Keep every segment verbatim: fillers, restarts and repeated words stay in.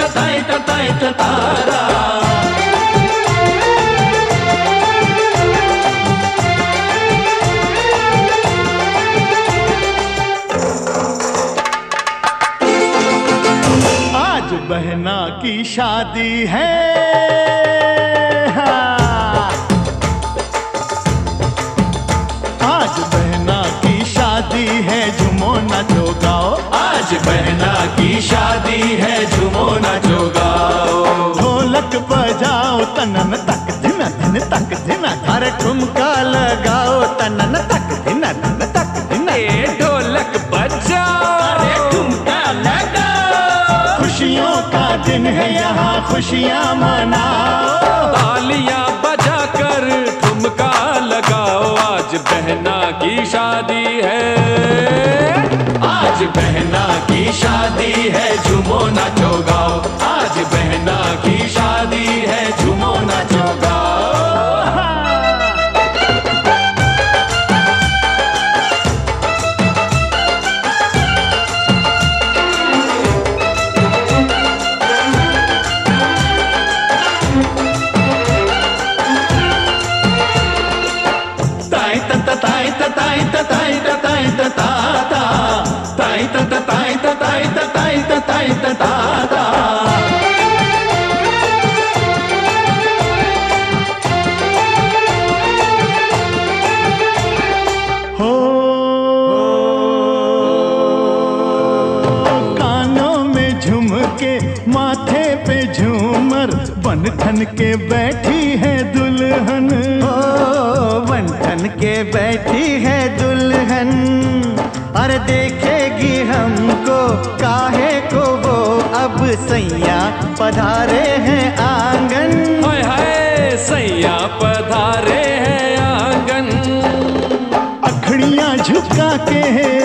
ताई ताई तारा। आज बहना की शादी है, आज बहना की शादी है, झूमो नाचो गाओ। आज बहना की शादी है, झूमो नाचो गाओ। ढोलक बजाओ तनन तक दिन दिन तक दिन, अरे ठुमका लगाओ तनन तक दिन दिन तक दिन। ए ढोलक बजाओ, अरे ठुमका लगाओ। खुशियों का दिन है यहाँ, खुशियाँ मनाओ। तालियां बजाकर ठुमका लगाओ। आज बहना की शादी है, आज बहना की शादी है, झूमो नाचो गाओ। आज बहना की शादी है, झूमो नाचो गाओ। ताई ता ताई ता ताई ता ताई ता ताई ता ता ता, ताई ता ताई ता ताई ता ताई ता ताई ता ता ता। हो कानों में झुमके, माथे पे झूमर, बन ठन के बैठी है दुल्हन। ओ बन ठन के बैठी है दुल्हन, अरे देखेगी हमको काहे को वो, अब सैया पधारे हैं आंगन। हाय हाय सैया पधारे हैं आंगन। अखड़ियाँ झुका के,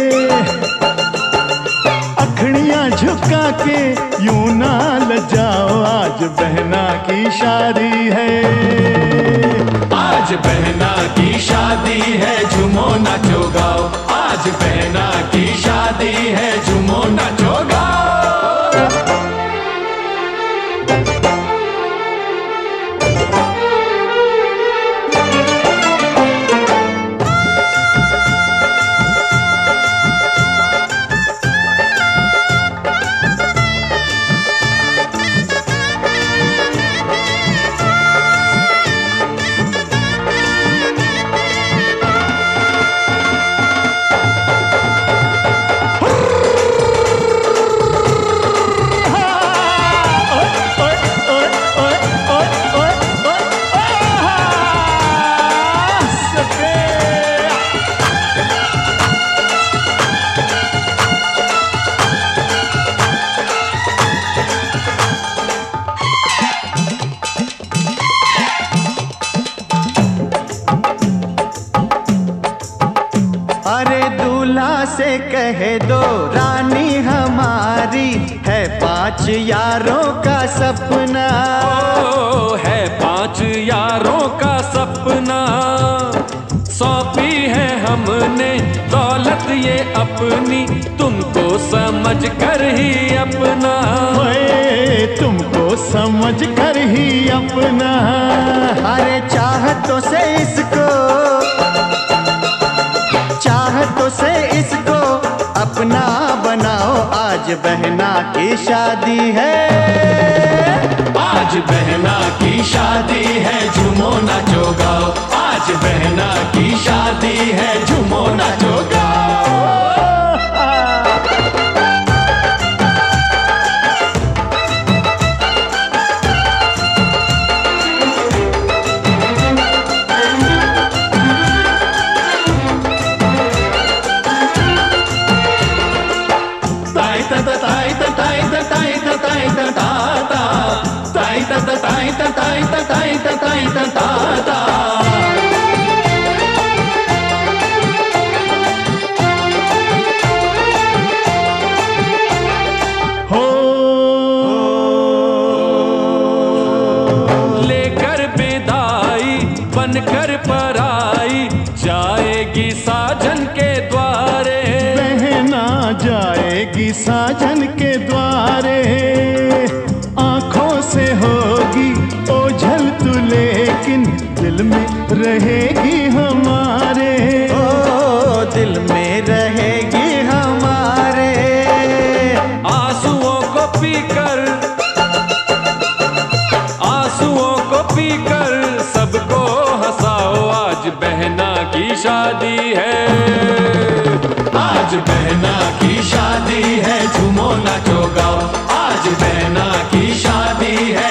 अखड़ियाँ झुका के यूं ना लजाओ। आज बहना की शादी है, आज बहना की शादी है, झूमो नाचो गाओ। आज बहना की शादी है, झूमो नाचो गाओ। अरे दूल्हा से कह दो रानी हमारी, है पांच यारों का सपना। ओ है पांच यारों का सपना, सौंपी है हमने दौलत ये अपनी, तुमको समझ कर ही अपना। ओए तुमको समझ कर ही अपना। अरे चाहतों से इसको, चाहतों से इसको अपना बनाओ। आज बहना की शादी है, आज बहना की शादी है, झूमो नाचो गाओ। आज बहना की शादी है, झूमो नाचो गाओ। ताई ता ताई ता ताई ता ताई ता ताई ता ता ता, ताई ता ताई ता ताई ता ताई ता ताई ता ता ता। हो लेकर विदाई बनकर पराई, जाएगी साजन के द्वारे। बहना जाएगी साजन के द्वारे, आंसुओं को पीकर सबको हंसाओ, आज बहना की शादी है, आज बहना की शादी है, झूमो नाचो गाओ, आज बहना की शादी है।